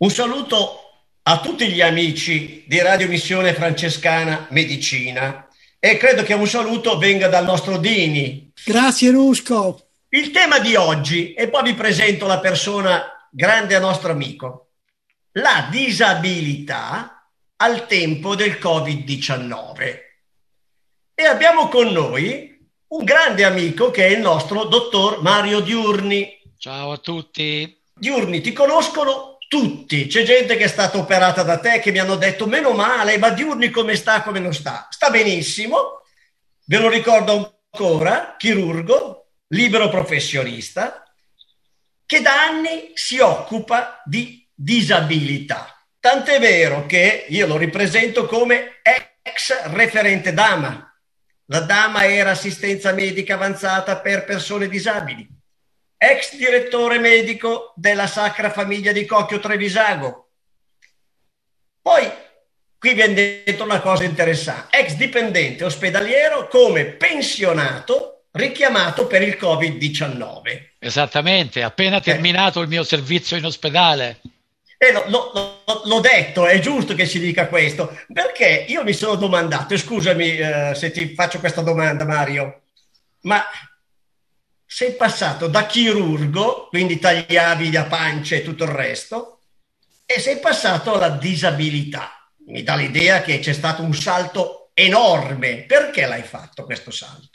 Un saluto a tutti gli amici di Radio Missione Francescana Medicina e credo che un saluto venga dal nostro Dini. Grazie Rusco. Il tema di oggi, e poi vi presento la persona grande a nostro amico, la disabilità al tempo del Covid-19. E abbiamo con noi un grande amico che è il nostro dottor Mario Diurni. Ciao a tutti. Diurni, ti conoscono tutti. C'è gente che è stata operata da te che mi hanno detto meno male, ma Diurni come sta, come non sta? Sta benissimo, ve lo ricordo ancora, chirurgo, libero professionista, che da anni si occupa di disabilità. Tant'è vero che io lo ripresento come ex referente Dama. La Dama era assistenza medica avanzata per persone disabili. Ex direttore medico della Sacra Famiglia di Cocchio Trevisago. Poi, qui viene detto una cosa interessante, ex dipendente ospedaliero come pensionato richiamato per il Covid-19. Esattamente, appena terminato il mio servizio in ospedale. L'ho detto, è giusto che si dica questo, perché io mi sono domandato, e scusami se ti faccio questa domanda Mario, ma sei passato da chirurgo, quindi tagliavi la pancia e tutto il resto, e sei passato alla disabilità. Mi dà l'idea che c'è stato un salto enorme. Perché l'hai fatto questo salto?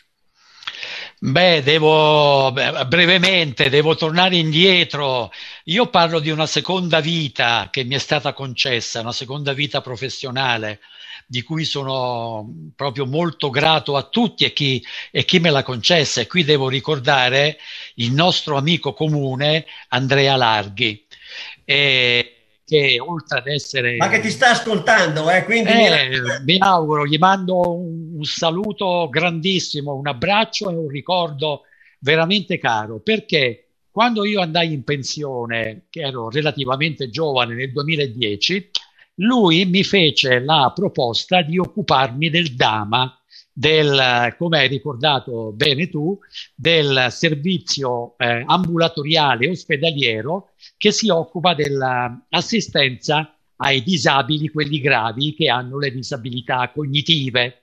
Brevemente, devo tornare indietro. Io parlo di una seconda vita che mi è stata concessa, una seconda vita professionale, di cui sono proprio molto grato a tutti e chi me l'ha concessa. E qui devo ricordare il nostro amico comune Andrea Larghi, che oltre ad essere... Ma che ti sta ascoltando, quindi mi auguro, gli mando un saluto grandissimo, un abbraccio e un ricordo veramente caro, perché quando io andai in pensione, che ero relativamente giovane nel 2010, lui mi fece la proposta di occuparmi del DAMA, come hai ricordato bene tu, del servizio ambulatoriale ospedaliero che si occupa dell'assistenza ai disabili, quelli gravi che hanno le disabilità cognitive.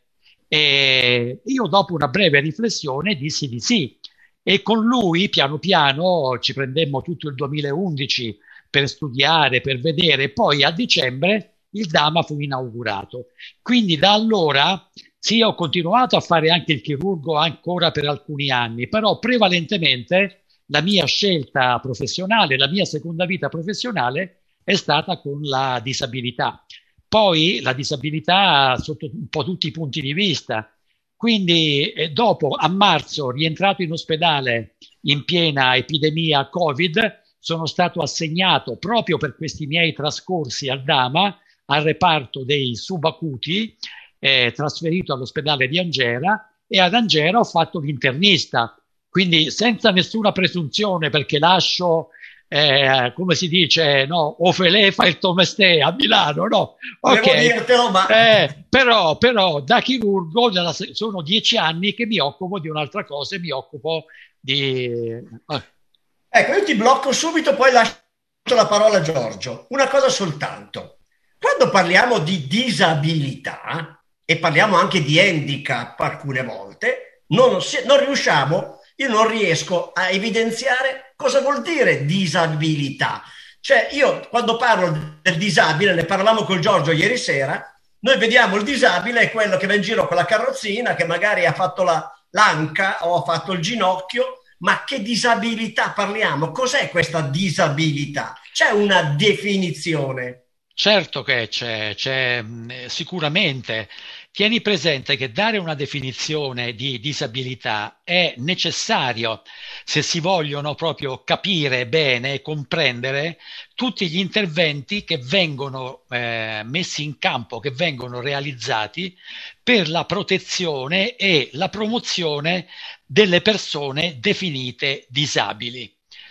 E io dopo una breve riflessione dissi di sì, e con lui piano piano ci prendemmo tutto il 2011 per studiare, per vedere, poi a dicembre il DAMA fu inaugurato. Quindi da allora sì, ho continuato a fare anche il chirurgo ancora per alcuni anni, però prevalentemente la mia scelta professionale, la mia seconda vita professionale è stata con la disabilità. Poi la disabilità sotto un po' tutti i punti di vista. Quindi dopo, a marzo, rientrato in ospedale in piena epidemia Covid, sono stato assegnato proprio per questi miei trascorsi al DAMA, al reparto dei subacuti, trasferito all'ospedale di Angera, e ad Angera ho fatto l'internista, quindi senza nessuna presunzione, perché lascio, come si dice, no, Ofele fa il tomestè a Milano, no? Okay. Dirtelo, ma... però da chirurgo sono 10 anni che mi occupo di un'altra cosa, mi occupo di... Ecco, io ti blocco subito, poi lascio la parola a Giorgio. Una cosa soltanto. Quando parliamo di disabilità, e parliamo anche di handicap alcune volte, non riusciamo, io non riesco a evidenziare cosa vuol dire disabilità. Cioè io quando parlo del disabile, ne parlavamo con Giorgio ieri sera, noi vediamo il disabile è quello che va in giro con la carrozzina, che magari ha fatto l'anca o ha fatto il ginocchio, ma che disabilità parliamo? Cos'è questa disabilità? C'è una definizione? Certo che c'è sicuramente. Tieni presente che dare una definizione di disabilità è necessario se si vogliono proprio capire bene e comprendere tutti gli interventi che vengono messi in campo, che vengono realizzati per la protezione e la promozione delle persone definite disabili.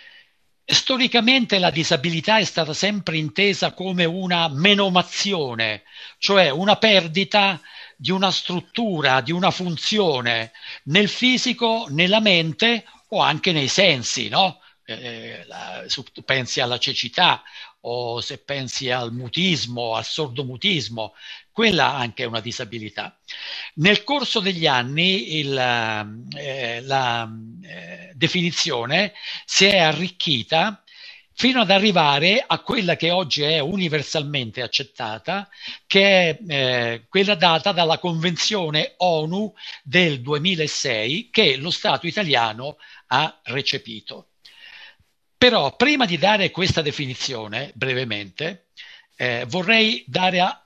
Storicamente la disabilità è stata sempre intesa come una menomazione, cioè una perdita di una struttura, di una funzione nel fisico, nella mente o anche nei sensi, no? Pensi alla cecità o se pensi al mutismo, al sordomutismo, quella anche è una disabilità. Nel corso degli anni la definizione si è arricchita fino ad arrivare a quella che oggi è universalmente accettata, che è quella data dalla Convenzione ONU del 2006 che lo Stato italiano ha recepito. Però prima di dare questa definizione, brevemente, vorrei dare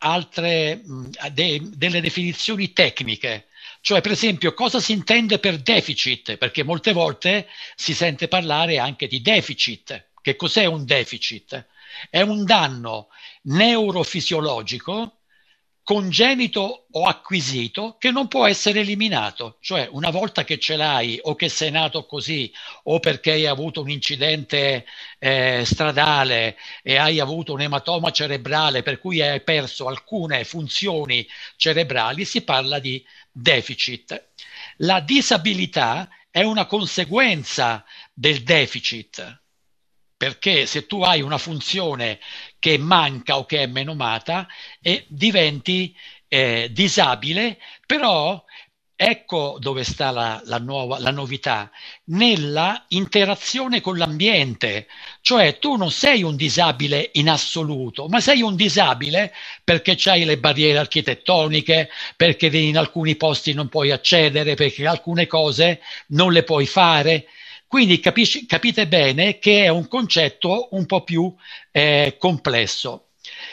delle definizioni tecniche. Cioè, per esempio, cosa si intende per deficit? Perché molte volte si sente parlare anche di deficit. Che cos'è un deficit? È un danno neurofisiologico, congenito o acquisito, che non può essere eliminato. Cioè, una volta che ce l'hai o che sei nato così o perché hai avuto un incidente stradale e hai avuto un ematoma cerebrale per cui hai perso alcune funzioni cerebrali, si parla di deficit. La disabilità è una conseguenza del deficit, perché se tu hai una funzione che manca o che è menomata diventi disabile, però ecco dove sta la novità, nella interazione con l'ambiente. Cioè tu non sei un disabile in assoluto, ma sei un disabile perché c'hai le barriere architettoniche, perché in alcuni posti non puoi accedere, perché alcune cose non le puoi fare. Quindi capite bene che è un concetto un po' più complesso.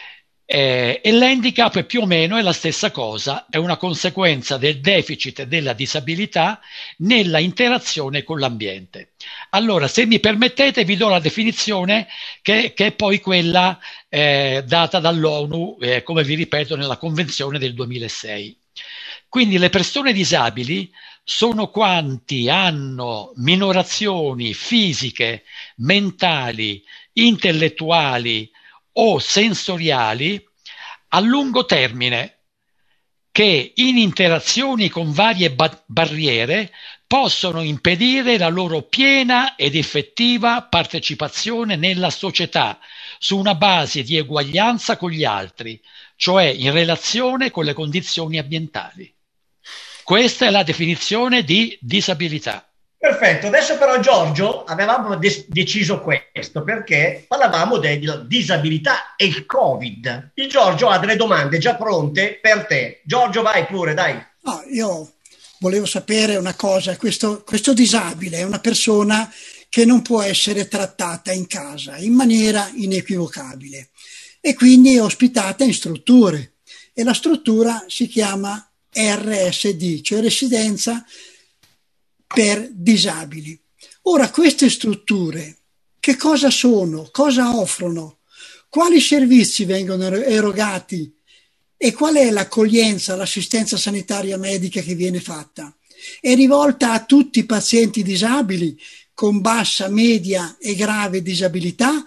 E l'handicap più o meno è la stessa cosa, è una conseguenza del deficit e della disabilità nella interazione con l'ambiente. Allora, se mi permettete, vi do la definizione che è poi quella data dall'ONU, come vi ripeto, nella Convenzione del 2006. Quindi le persone disabili sono quanti hanno minorazioni fisiche, mentali, intellettuali o sensoriali a lungo termine che in interazioni con varie barriere possono impedire la loro piena ed effettiva partecipazione nella società su una base di eguaglianza con gli altri, cioè in relazione con le condizioni ambientali. Questa è la definizione di disabilità. Perfetto, adesso però Giorgio avevamo deciso questo perché parlavamo della disabilità e il Covid. Il Giorgio ha delle domande già pronte per te. Giorgio, vai pure, dai. No, io volevo sapere una cosa, questo disabile è una persona che non può essere trattata in casa in maniera inequivocabile e quindi è ospitata in strutture e la struttura si chiama RSD, cioè residenza per disabili. Ora, queste strutture che cosa sono? Cosa offrono? Quali servizi vengono erogati? E qual è l'accoglienza, l'assistenza sanitaria medica che viene fatta? È rivolta a tutti i pazienti disabili con bassa, media e grave disabilità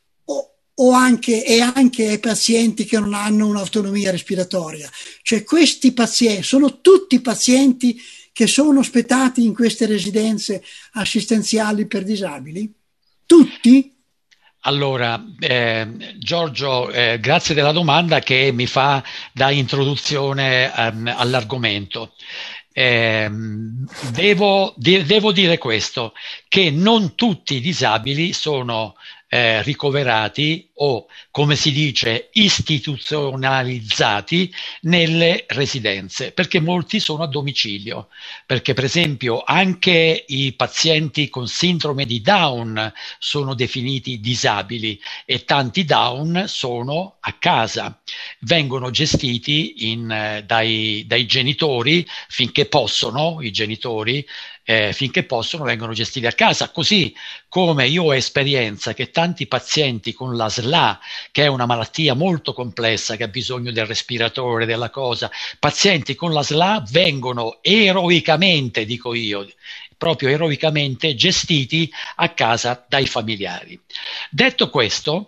o anche ai pazienti che non hanno un'autonomia respiratoria? Cioè questi pazienti sono tutti pazienti che sono ospitati in queste residenze assistenziali per disabili? Tutti? Allora, Giorgio, grazie della domanda che mi fa da introduzione all'argomento. Devo dire questo, che non tutti i disabili sono ricoverati o, come si dice, istituzionalizzati nelle residenze, perché molti sono a domicilio, perché per esempio anche i pazienti con sindrome di Down sono definiti disabili e tanti Down sono a casa, vengono gestiti dai genitori finché possono, i genitori finché possono vengono gestiti a casa, così come io ho esperienza che tanti pazienti con la SLA, che è una malattia molto complessa che ha bisogno del respiratore, della cosa, pazienti con la SLA vengono eroicamente, dico io, proprio eroicamente gestiti a casa dai familiari. Detto questo,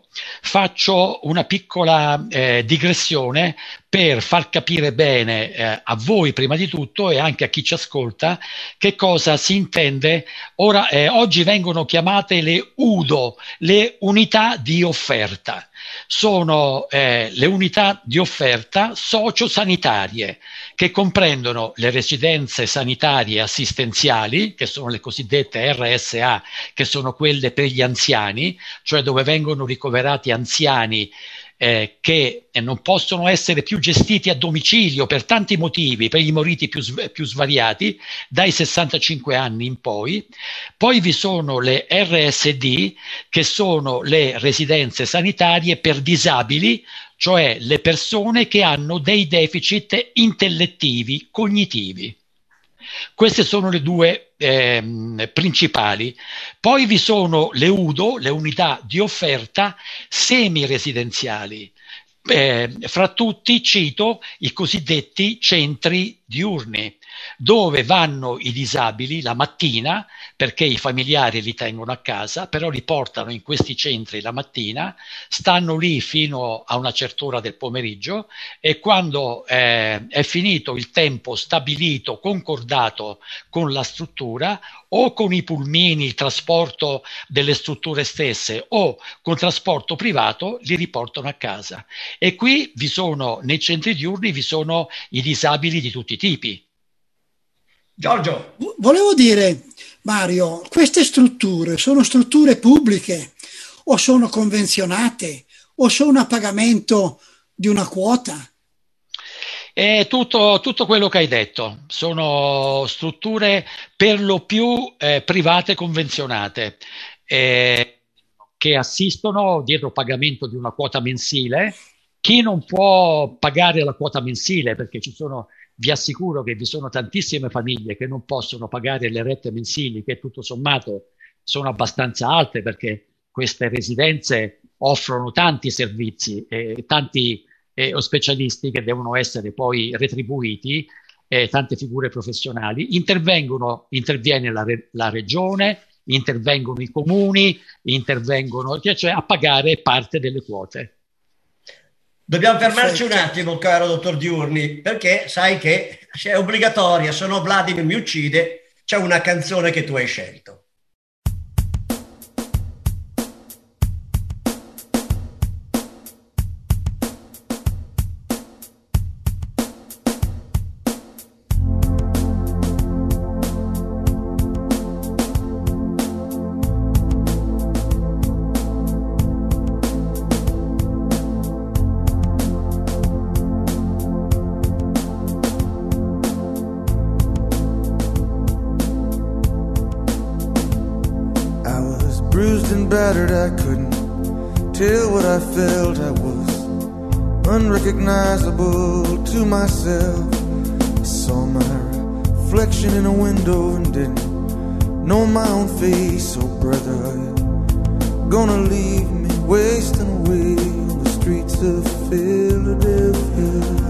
faccio una piccola digressione per far capire bene a voi prima di tutto e anche a chi ci ascolta che cosa si intende. Oggi vengono chiamate le UDO, le unità di offerta. Sono le unità di offerta sociosanitarie che comprendono le residenze sanitarie assistenziali, che sono le cosiddette RSA, che sono quelle per gli anziani, cioè dove vengono ricoverati anziani che non possono essere più gestiti a domicilio per tanti motivi, per i motivi più svariati, dai 65 anni in poi. Poi vi sono le RSD, che sono le residenze sanitarie per disabili, cioè le persone che hanno dei deficit intellettivi, cognitivi. Queste sono le due principali. Poi vi sono le UDO, le unità di offerta semiresidenziali. Fra tutti cito i cosiddetti centri diurni, dove vanno i disabili la mattina, perché i familiari li tengono a casa, però li portano in questi centri la mattina, stanno lì fino a una certa ora del pomeriggio e quando è finito il tempo stabilito, concordato con la struttura o con i pulmini, il trasporto delle strutture stesse o con trasporto privato, li riportano a casa. E qui nei centri diurni vi sono i disabili di tutti i tipi. Giorgio. Volevo dire, Mario, queste strutture sono strutture pubbliche o sono convenzionate o sono a pagamento di una quota? È tutto quello che hai detto. Sono strutture per lo più private convenzionate che assistono dietro pagamento di una quota mensile. Chi non può pagare la quota mensile, perché vi assicuro che vi sono tantissime famiglie che non possono pagare le rette mensili, che tutto sommato sono abbastanza alte, perché queste residenze offrono tanti servizi e tanti specialisti che devono essere poi retribuiti, tante figure professionali. Interviene la regione, intervengono i comuni, cioè a pagare parte delle quote. Dobbiamo fermarci un attimo, caro dottor Diurni, perché sai che è obbligatoria, se no Vladimir mi uccide, c'è una canzone che tu hai scelto. Battered, I couldn't tell what I felt. I was unrecognizable to myself. I saw my reflection in a window and didn't know my own face. Oh brother, are you gonna leave me wasting away on the streets of Philadelphia?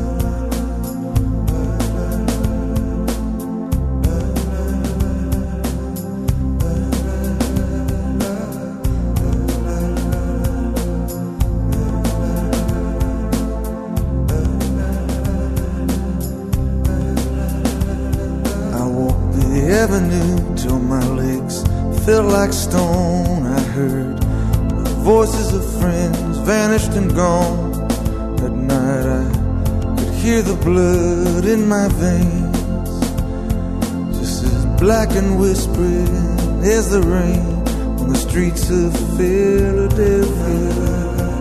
Avenue till my legs felt like stone. I heard the voices of friends vanished and gone. At night I could hear the blood in my veins, just as black and whispering as the rain on the streets of Philadelphia.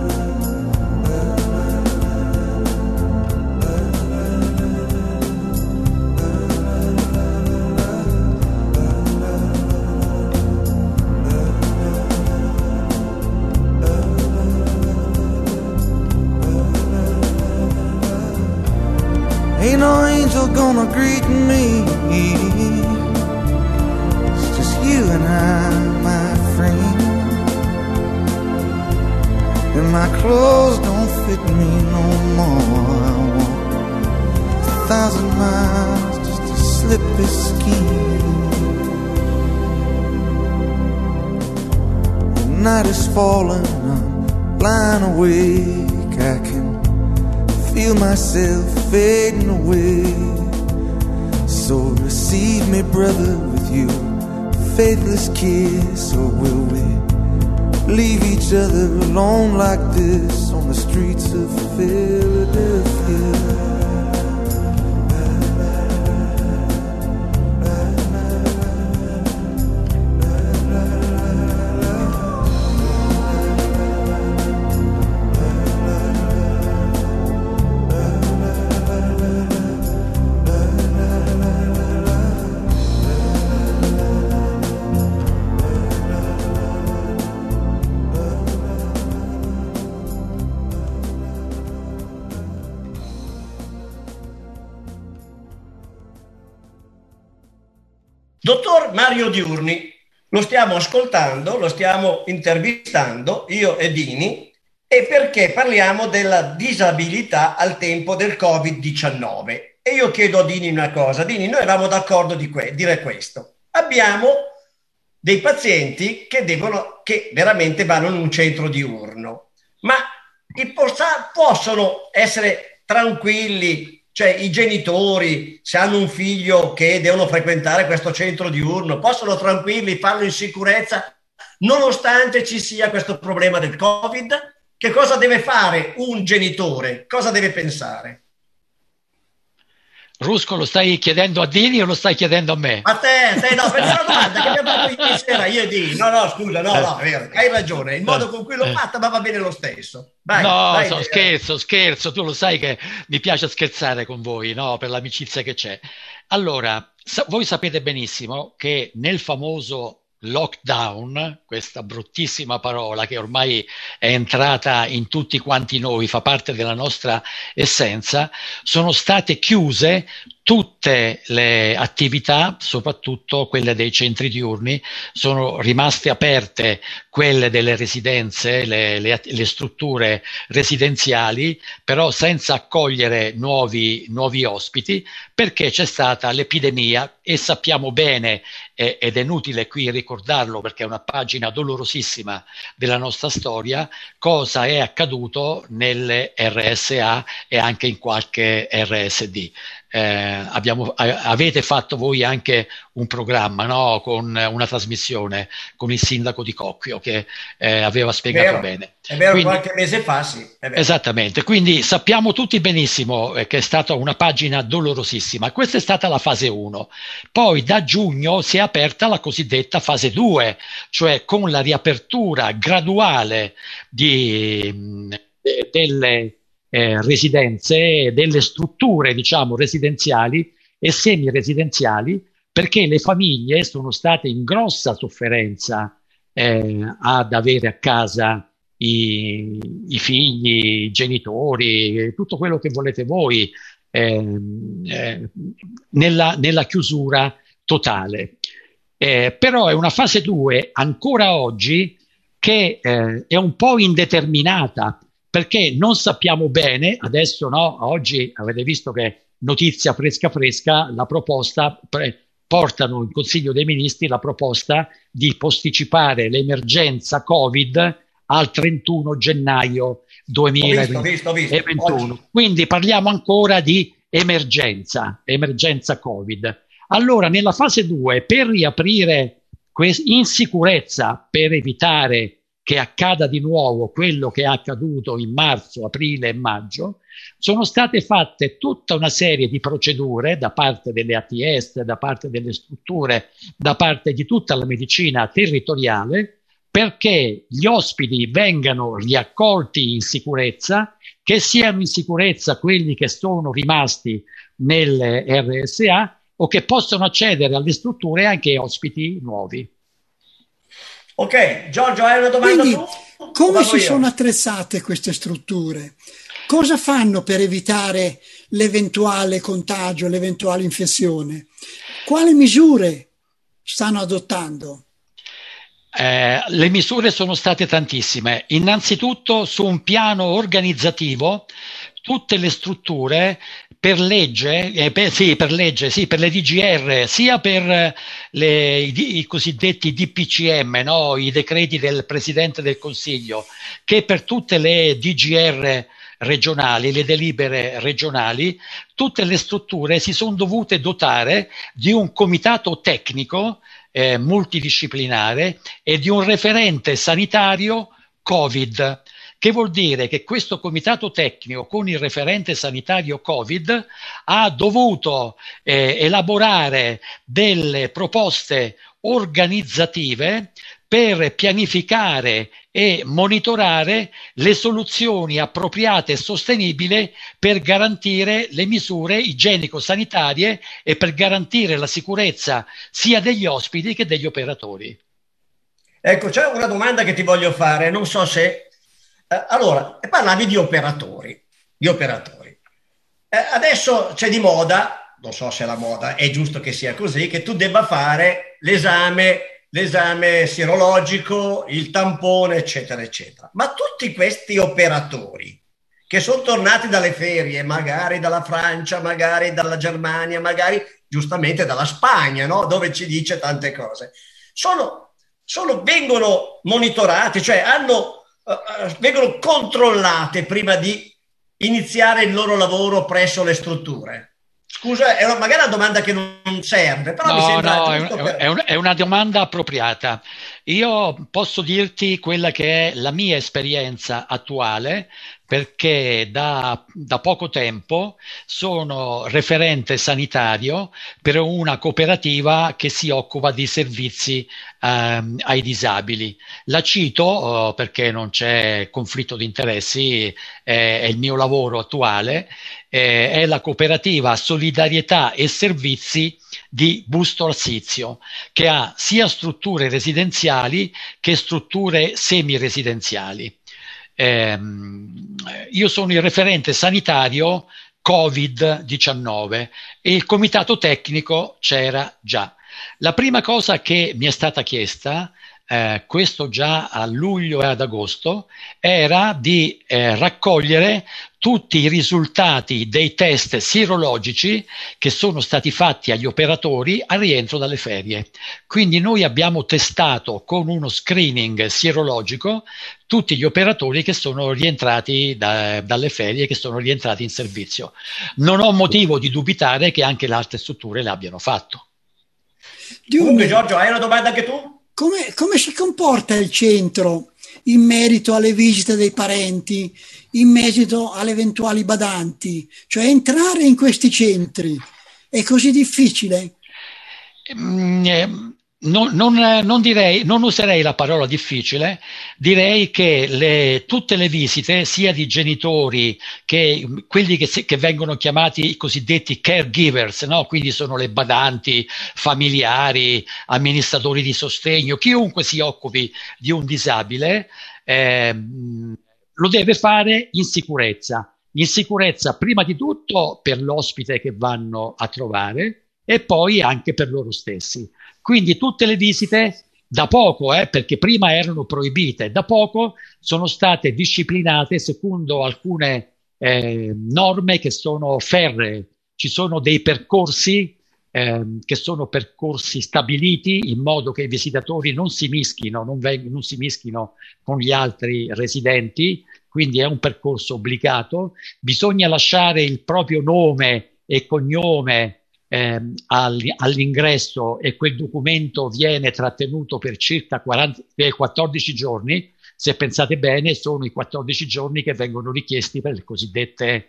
Ain't no angel gonna greet me. It's just you and I, my friend. And my clothes don't fit me no more. I walk 1,000 miles just to slip this skin. The night is falling, I'm blind awake, I can feel myself fading away. So receive me, brother, with you faithless kiss, or will we leave each other alone like this on the streets of Philadelphia? Dottor Mario Diurni, lo stiamo ascoltando, lo stiamo intervistando, io e Dini, e perché parliamo della disabilità al tempo del Covid-19. E io chiedo a Dini una cosa. Dini, noi eravamo d'accordo di dire questo. Abbiamo dei pazienti che veramente vanno in un centro diurno, ma possono essere tranquilli. Cioè i genitori, se hanno un figlio che devono frequentare questo centro diurno, possono tranquilli farlo in sicurezza nonostante ci sia questo problema del Covid? Che cosa deve fare un genitore? Cosa deve pensare? Rusco, lo stai chiedendo a Dini o lo stai chiedendo a me? A te, no, per una domanda che abbiamo fatto ieri sera, io e Dini. No, scusa, no, è vero, hai ragione, il modo con cui l'ho fatta, ma va bene lo stesso. Vai, scherzo, tu lo sai che mi piace scherzare con voi, no? Per l'amicizia che c'è. Allora, voi sapete benissimo che nel famoso lockdown, questa bruttissima parola che ormai è entrata in tutti quanti noi, fa parte della nostra essenza, sono state chiuse tutte le attività, soprattutto quelle dei centri diurni, sono rimaste aperte quelle delle residenze, le strutture residenziali, però senza accogliere nuovi ospiti, perché c'è stata l'epidemia e sappiamo bene, ed è inutile qui ricordarlo perché è una pagina dolorosissima della nostra storia, cosa è accaduto nelle RSA e anche in qualche RSD. Avete fatto voi anche un programma, no? Con una trasmissione con il sindaco di Cocchio che aveva spiegato bene. È vero, quindi, qualche mese fa, sì. Esattamente, quindi sappiamo tutti benissimo che è stata una pagina dolorosissima. Questa è stata la fase 1. Poi da giugno si è aperta la cosiddetta fase 2, cioè con la riapertura graduale delle residenze, delle strutture diciamo residenziali e semi-residenziali, perché le famiglie sono state in grossa sofferenza ad avere a casa i figli, i genitori, tutto quello che volete voi nella chiusura totale. Però è una fase 2 ancora oggi che è un po' indeterminata, perché non sappiamo bene, adesso no, oggi avete visto che notizia fresca, la proposta, portano in Consiglio dei Ministri la proposta di posticipare l'emergenza Covid al 31 gennaio 2021. Quindi parliamo ancora di emergenza Covid. Allora, nella fase 2, per riaprire in sicurezza, per evitare che accada di nuovo quello che è accaduto in marzo, aprile e maggio, sono state fatte tutta una serie di procedure da parte delle ATS, da parte delle strutture, da parte di tutta la medicina territoriale, perché gli ospiti vengano riaccolti in sicurezza, che siano in sicurezza quelli che sono rimasti nelle RSA o che possono accedere alle strutture anche ospiti nuovi. Ok, Giorgio, hai una domanda? Quindi, come si sono attrezzate queste strutture? Cosa fanno per evitare l'eventuale contagio, l'eventuale infezione? Quali misure stanno adottando? Le misure sono state tantissime. Innanzitutto, su un piano organizzativo, tutte le strutture per legge, sì, per legge, sì, per le DGR, sia per i cosiddetti DPCM, no? I decreti del Presidente del Consiglio, che per tutte le DGR regionali, le delibere regionali, tutte le strutture si sono dovute dotare di un comitato tecnico multidisciplinare e di un referente sanitario Covid, che vuol dire che questo comitato tecnico con il referente sanitario Covid ha dovuto elaborare delle proposte organizzative per pianificare e monitorare le soluzioni appropriate e sostenibili per garantire le misure igienico-sanitarie e per garantire la sicurezza sia degli ospiti che degli operatori. Ecco, c'è una domanda che ti voglio fare, non so se... allora, parlavi di operatori. Adesso c'è di moda, non so se la moda è giusto che sia così, che tu debba fare l'esame sierologico, il tampone, eccetera, eccetera. Ma tutti questi operatori che sono tornati dalle ferie, magari dalla Francia, magari dalla Germania, magari giustamente dalla Spagna, no? Dove ci dice tante cose, vengono monitorati, cioè vengono controllate prima di iniziare il loro lavoro presso le strutture. Scusa, è magari una domanda che non serve, però mi sembra giusto è una domanda appropriata. Io posso dirti quella che è la mia esperienza attuale, perché da poco tempo sono referente sanitario per una cooperativa che si occupa di servizi ai disabili. La cito perché non c'è conflitto di interessi, è il mio lavoro attuale, è la cooperativa Solidarietà e Servizi di Busto Arsizio, che ha sia strutture residenziali che strutture semiresidenziali. Io sono il referente sanitario Covid-19 e il comitato tecnico c'era già. La prima cosa che mi è stata chiesta, questo già a luglio e ad agosto, era di raccogliere tutti i risultati dei test sierologici che sono stati fatti agli operatori al rientro dalle ferie. Quindi noi abbiamo testato con uno screening sierologico tutti gli operatori che sono rientrati dalle ferie, che sono rientrati in servizio. Non ho motivo di dubitare che anche le altre strutture l'abbiano fatto. Comunque, Giorgio, hai una domanda anche tu? Come si comporta il centro in merito alle visite dei parenti, in merito alle eventuali badanti? Cioè entrare in questi centri è così difficile? Non userei la parola difficile, direi che tutte le visite, sia di genitori che quelli che vengono chiamati i cosiddetti caregivers, no? Quindi sono le badanti, familiari, amministratori di sostegno, chiunque si occupi di un disabile, lo deve fare in sicurezza prima di tutto per l'ospite che vanno a trovare e poi anche per loro stessi. Quindi tutte le visite da poco, perché prima erano proibite, da poco sono state disciplinate secondo alcune norme che sono ferree. Ci sono dei percorsi che sono percorsi stabiliti in modo che i visitatori non si mischino con gli altri residenti, quindi è un percorso obbligato. Bisogna lasciare il proprio nome e cognome all'ingresso e quel documento viene trattenuto per circa 14 giorni. Se pensate bene, sono i 14 giorni che vengono richiesti per il cosiddetto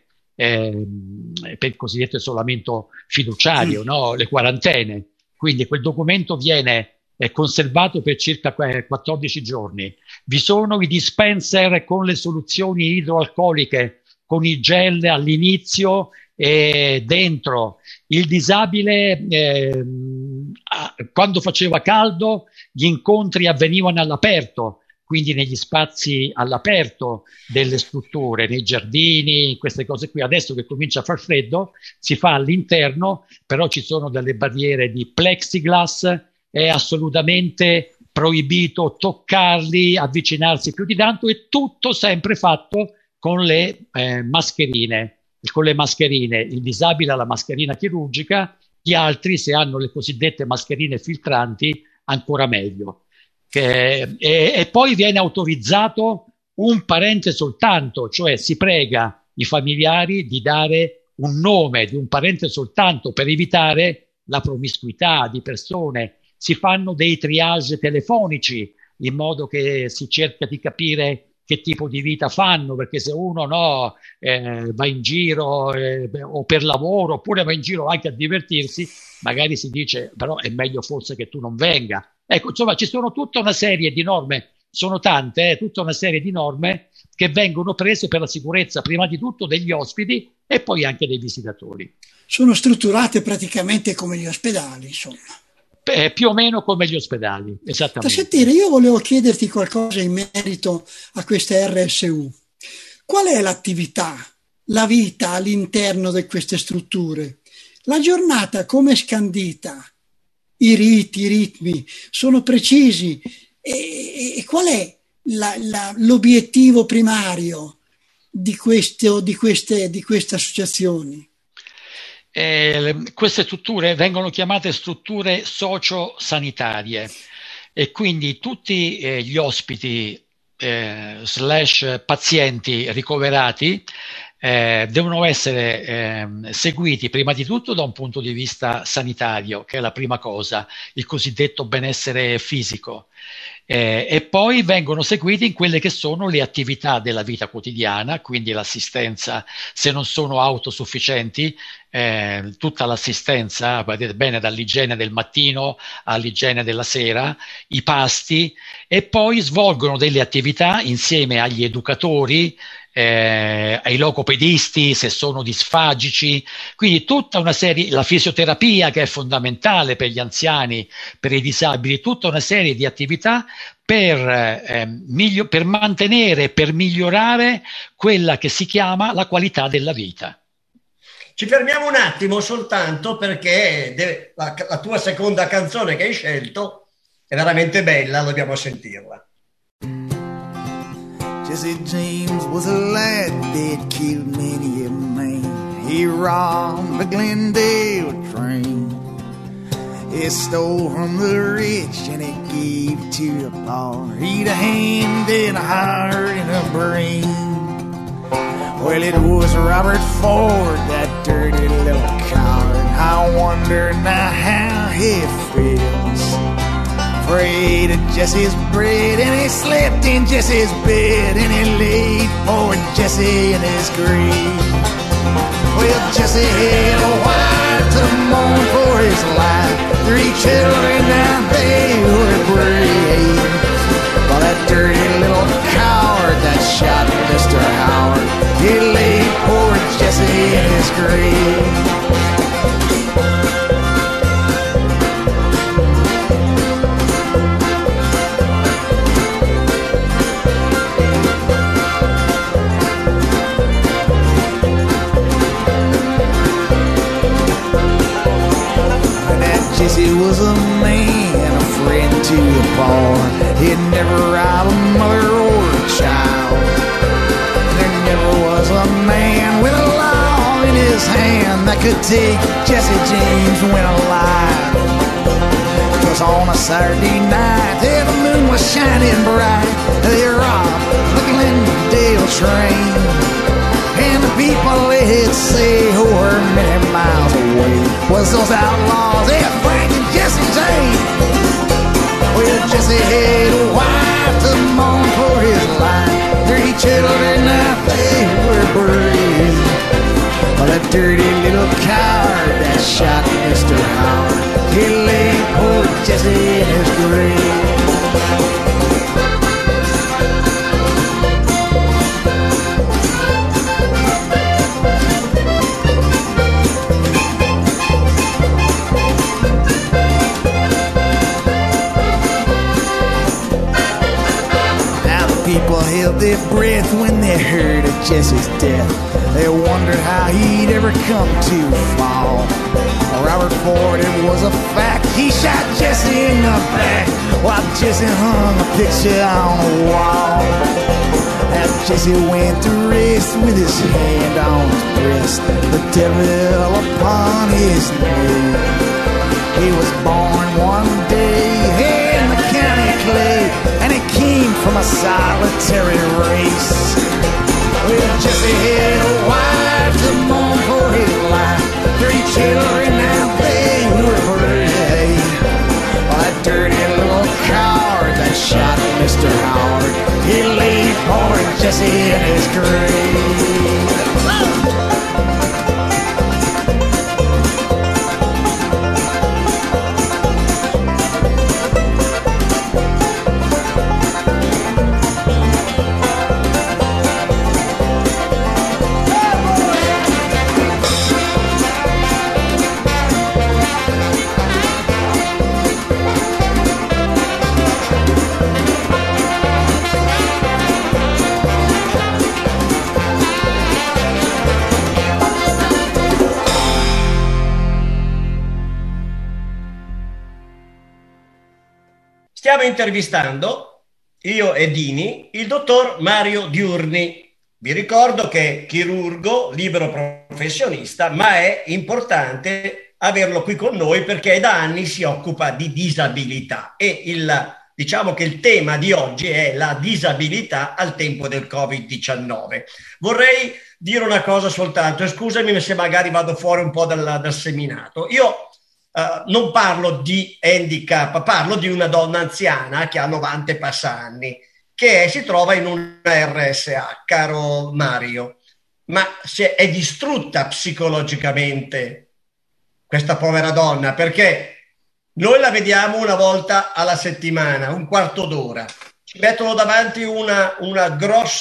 isolamento fiduciario, no? Le quarantene. Quindi quel documento viene conservato per circa 14 giorni. Vi sono i dispenser con le soluzioni idroalcoliche, con i gel all'inizio e dentro. Il disabile, quando faceva caldo, gli incontri avvenivano all'aperto, quindi negli spazi all'aperto delle strutture, nei giardini, queste cose qui. Adesso che comincia a far freddo, si fa all'interno, però ci sono delle barriere di plexiglass, è assolutamente proibito toccarli, avvicinarsi più di tanto, e tutto sempre fatto con le mascherine con le mascherine, il disabile ha la mascherina chirurgica, gli altri, se hanno le cosiddette mascherine filtranti, ancora meglio. E poi viene autorizzato un parente soltanto, cioè si prega i familiari di dare un nome di un parente soltanto per evitare la promiscuità di persone. Si fanno dei triage telefonici in modo che si cerca di capire che tipo di vita fanno, perché se uno va in giro o per lavoro, oppure va in giro anche a divertirsi, magari si dice però è meglio forse che tu non venga. Ecco, insomma, ci sono tutta una serie di norme, sono tante, tutta una serie di norme che vengono prese per la sicurezza prima di tutto degli ospiti e poi anche dei visitatori. Sono strutturate praticamente come gli ospedali, insomma. Più o meno come gli ospedali, esattamente. Da sentire, io volevo chiederti qualcosa in merito a queste RSU. Qual è l'attività, la vita all'interno di queste strutture? La giornata come è scandita? I riti, i ritmi sono precisi? E qual è l'obiettivo primario di queste associazioni? Queste strutture vengono chiamate strutture socio-sanitarie e quindi tutti gli ospiti / pazienti ricoverati devono essere seguiti prima di tutto da un punto di vista sanitario, che è la prima cosa, il cosiddetto benessere fisico. E poi vengono seguiti in quelle che sono le attività della vita quotidiana, quindi l'assistenza, se non sono autosufficienti, tutta l'assistenza, vedete bene, dall'igiene del mattino all'igiene della sera, i pasti, e poi svolgono delle attività insieme agli educatori, ai logopedisti se sono disfagici, quindi tutta una serie, la fisioterapia che è fondamentale per gli anziani, per i disabili, tutta una serie di attività per mantenere, per migliorare quella che si chiama la qualità della vita. Ci fermiamo un attimo soltanto perché la tua seconda canzone che hai scelto è veramente bella, dobbiamo sentirla. Jesse James was a lad that killed many a man. He robbed the Glendale train. He stole from the rich and he gave to the poor. He'd a hand and a heart and a brain. Well, it was Robert Ford, that dirty little coward. I wonder now how he feels. For he ate Jesse's bread and he slept in Jesse's bed and he laid poor Jesse in his grave. Well, Jesse had a wife to mourn for his life, 3 children now they were brave. But that dirty little coward that shot Mr. Howard, he laid poor Jesse in his grave. Jesse was a man, a friend to the poor. He'd never rob a mother or a child. There never was a man with a law in his hand that could take Jesse James when alive. 'Twas on a Saturday night, and the moon was shining bright. They robbed the Glendale train. And the people they'd say who were many miles away was those outlaws, they had Frank and Jesse James. Well, Jesse had a wife to mourn for his life, 3 children now they were brave. Well, that dirty little coward that shot Mr. Howard, he laid poor Jesse in his grave. People held their breath when they heard of Jesse's death. They wondered how he'd ever come to fall. Robert Ford, it was a fact, he shot Jesse in the back while Jesse hung a picture on the wall. As Jesse went to rest with his hand on his breast, the devil upon his knee. He was born one day in the county clay, and he came from a solitary race. Well, Jesse had a wife to mourn for his life, 3 children, now they were free. A dirty little coward that shot Mr. Howard, he laid poor Jesse in his grave. Stiamo intervistando, io e Dini, il dottor Mario Diurni. Vi ricordo che è chirurgo, libero professionista, ma è importante averlo qui con noi perché da anni si occupa di disabilità e diciamo che il tema di oggi è la disabilità al tempo del Covid-19. Vorrei dire una cosa soltanto, e scusami se magari vado fuori un po' dal seminato. Io non parlo di handicap, parlo di una donna anziana che ha 90 e passa anni, che si trova in un RSA, caro Mario, ma è distrutta psicologicamente questa povera donna, perché noi la vediamo una volta alla settimana, un quarto d'ora, ci mettono davanti un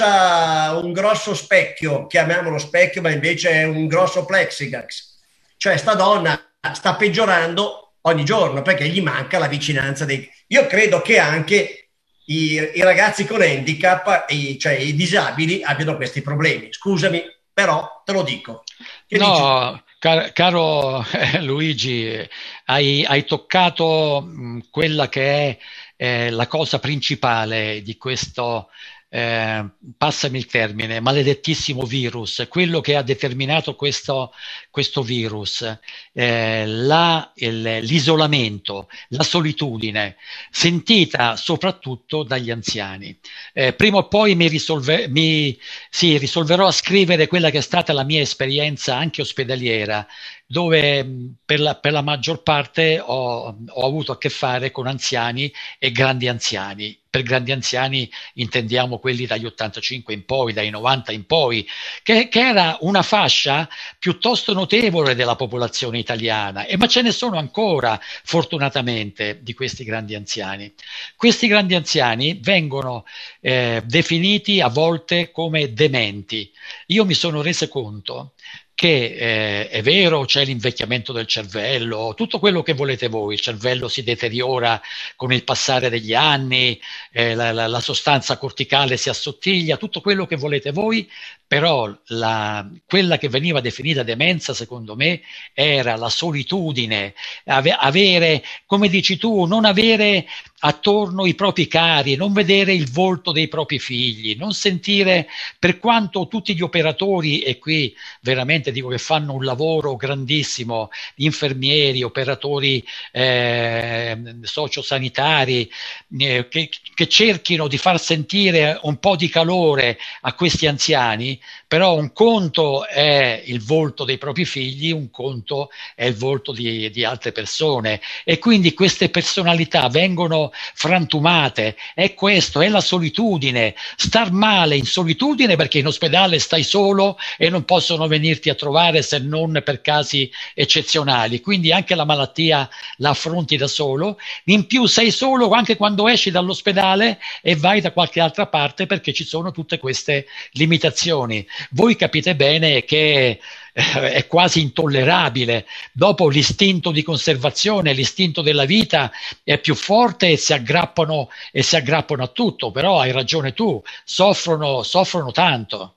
grosso specchio, chiamiamolo specchio, ma invece è un grosso plexiglass, cioè sta donna sta peggiorando ogni giorno perché gli manca la vicinanza Io credo che anche i ragazzi con handicap, cioè i disabili, abbiano questi problemi. Scusami, però te lo dico. No, caro Luigi, hai toccato quella che è la cosa principale di questo, passami il termine, maledettissimo virus, quello che ha determinato questo virus, l'isolamento, la solitudine, sentita soprattutto dagli anziani. Prima o poi risolverò a scrivere quella che è stata la mia esperienza anche ospedaliera, dove per la maggior parte ho avuto a che fare con anziani e grandi anziani. Per grandi anziani intendiamo quelli dagli 85 in poi, dai 90 in poi, che era una fascia piuttosto notevole della popolazione italiana, ma ce ne sono ancora, fortunatamente, di questi grandi anziani. Questi grandi anziani vengono definiti a volte come dementi. Io mi sono reso conto che è vero, c'è l'invecchiamento del cervello, tutto quello che volete voi, il cervello si deteriora con il passare degli anni, la sostanza corticale si assottiglia, tutto quello che volete voi, però quella che veniva definita demenza, secondo me, era la solitudine, avere, come dici tu, non avere attorno i propri cari, non vedere il volto dei propri figli, non sentire, per quanto tutti gli operatori, e qui veramente dico che fanno un lavoro grandissimo, infermieri, operatori sociosanitari, che cerchino di far sentire un po' di calore a questi anziani, però un conto è il volto dei propri figli, un conto è il volto di altre persone, e quindi queste personalità vengono frantumate. È questo, è la solitudine, star male in solitudine, perché in ospedale stai solo e non possono venirti a trovare se non per casi eccezionali, quindi anche la malattia la affronti da solo, in più sei solo anche quando esci dall'ospedale e vai da qualche altra parte, perché ci sono tutte queste limitazioni. Voi capite bene che è quasi intollerabile. Dopo l'istinto di conservazione, l'istinto della vita è più forte e si aggrappano a tutto, però hai ragione tu, soffrono tanto.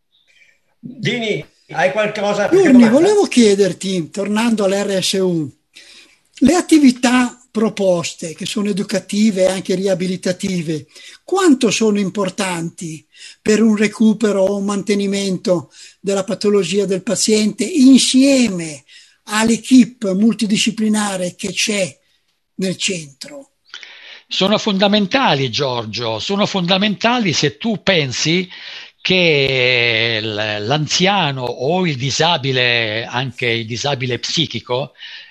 Dini, hai qualcosa? Giorni, volevo chiederti, tornando all'RSU, le attività proposte che sono educative e anche riabilitative, quanto sono importanti per un recupero o un mantenimento della patologia del paziente insieme all'equipe multidisciplinare che c'è nel centro? Sono fondamentali, Giorgio, sono fondamentali se tu pensi che l'anziano o il disabile, anche il disabile psichico,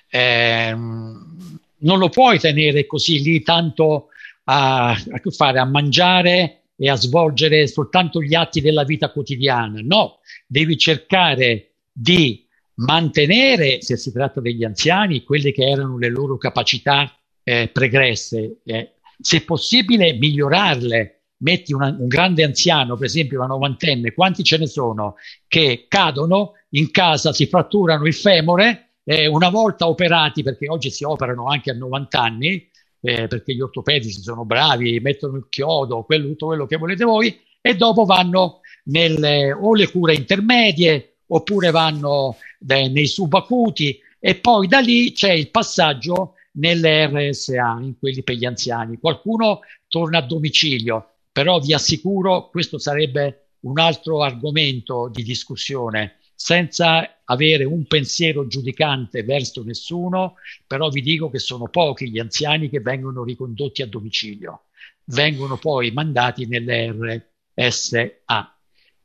non lo puoi tenere così lì tanto a mangiare e a svolgere soltanto gli atti della vita quotidiana. No, devi cercare di mantenere, se si tratta degli anziani, quelle che erano le loro capacità pregresse, se possibile migliorarle. Metti un grande anziano, per esempio una novantenne, quanti ce ne sono che cadono in casa, si fratturano il femore, una volta operati, perché oggi si operano anche a 90 anni, perché gli ortopedici sono bravi, mettono il chiodo, tutto quello che volete voi, e dopo vanno o le cure intermedie, oppure vanno nei subacuti, e poi da lì c'è il passaggio nelle RSA, in quelli per gli anziani. Qualcuno torna a domicilio, però vi assicuro questo sarebbe un altro argomento di discussione, senza avere un pensiero giudicante verso nessuno, però vi dico che sono pochi gli anziani che vengono ricondotti a domicilio, vengono poi mandati nelle RSA.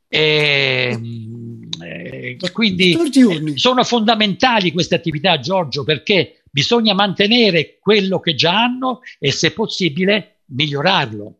Quindi sono fondamentali queste attività, Giorgio, perché bisogna mantenere quello che già hanno e, se possibile, migliorarlo.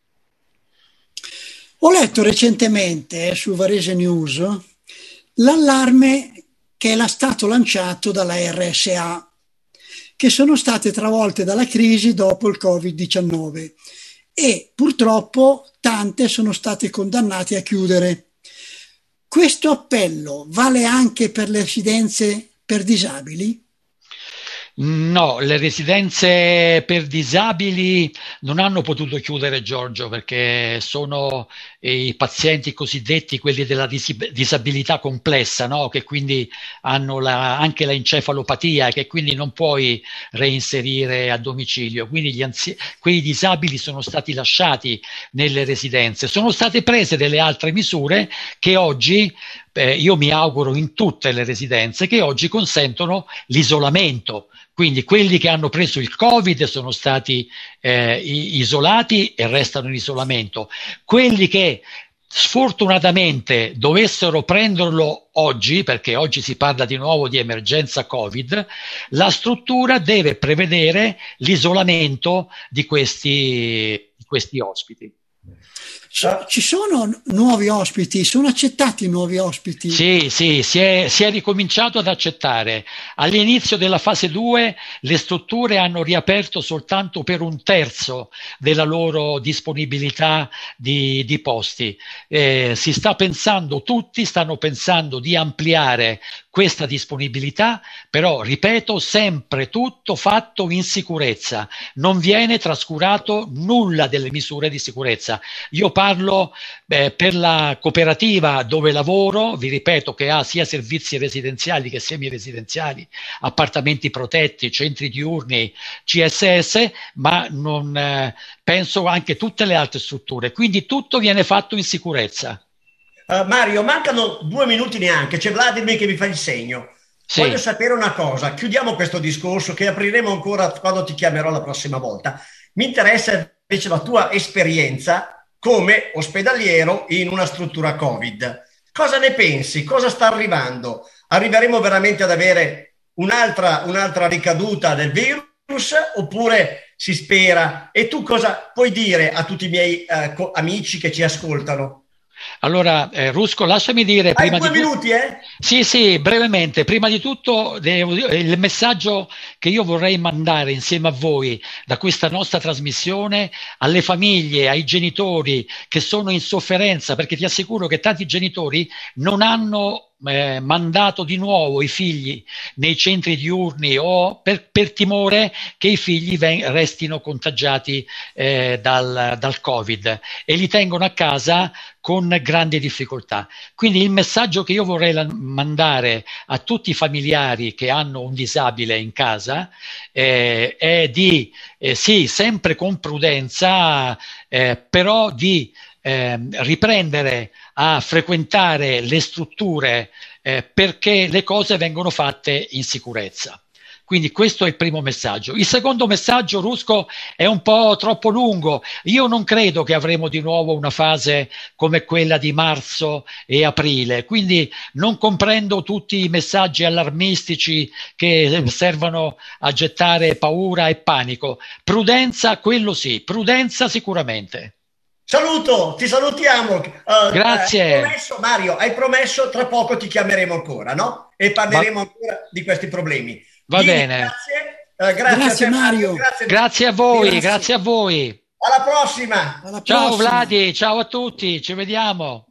Ho letto recentemente su Varese News l'allarme che era stato lanciato dalla RSA, che sono state travolte dalla crisi dopo il Covid-19 e purtroppo tante sono state condannate a chiudere. Questo appello vale anche per le residenze per disabili? No, le residenze per disabili non hanno potuto chiudere, Giorgio, perché sono i pazienti cosiddetti, quelli della disabilità complessa, no? Che quindi hanno anche la encefalopatia, che quindi non puoi reinserire a domicilio. Quindi quei disabili sono stati lasciati nelle residenze. Sono state prese delle altre misure che oggi, io mi auguro in tutte le residenze, che oggi consentono l'isolamento. Quindi quelli che hanno preso il Covid sono stati isolati e restano in isolamento. Quelli che sfortunatamente dovessero prenderlo oggi, perché oggi si parla di nuovo di emergenza Covid, la struttura deve prevedere l'isolamento di questi ospiti. Ci sono nuovi ospiti? Sono accettati nuovi ospiti? Sì, si è ricominciato ad accettare. All'inizio della fase 2 le strutture hanno riaperto soltanto per 1/3 della loro disponibilità di posti. Tutti stanno pensando di ampliare questa disponibilità, però ripeto, sempre tutto fatto in sicurezza, non viene trascurato nulla delle misure di sicurezza. Io parlo per la cooperativa dove lavoro, vi ripeto che ha sia servizi residenziali che semiresidenziali, appartamenti protetti, centri diurni, CSS, ma non penso anche tutte le altre strutture, quindi tutto viene fatto in sicurezza. Mario, mancano 2 minuti neanche, c'è Vladimir che mi fa il segno. Sì. Voglio sapere una cosa, chiudiamo questo discorso che apriremo ancora quando ti chiamerò la prossima volta. Mi interessa invece la tua esperienza come ospedaliero in una struttura Covid. Cosa ne pensi? Cosa sta arrivando? Arriveremo veramente ad avere un'altra ricaduta del virus oppure si spera? E tu cosa puoi dire a tutti i miei amici che ci ascoltano? Allora, Rusco, lasciami dire... Hai 2 minuti, eh? Sì, brevemente. Prima di tutto, il messaggio che io vorrei mandare insieme a voi da questa nostra trasmissione alle famiglie, ai genitori che sono in sofferenza, perché ti assicuro che tanti genitori non hanno mandato di nuovo i figli nei centri diurni o per timore che i figli restino contagiati dal Covid, e li tengono a casa con grande difficoltà. Quindi il messaggio che io vorrei mandare a tutti i familiari che hanno un disabile in casa è di, sì, sempre con prudenza, però di riprendere a frequentare le strutture perché le cose vengono fatte in sicurezza. Quindi questo è il primo messaggio. Il secondo messaggio, Rusco, è un po' troppo lungo. Io non credo che avremo di nuovo una fase come quella di marzo e aprile, quindi non comprendo tutti i messaggi allarmistici che servono a gettare paura e panico. Prudenza, quello sì, prudenza sicuramente. Saluto, ti salutiamo. Grazie. Mario, hai promesso, tra poco ti chiameremo ancora, no? E parleremo ancora di questi problemi. Va bene. Grazie Mario. Grazie a voi, grazie a voi. Alla prossima. Ciao Vladi, ciao a tutti, ci vediamo.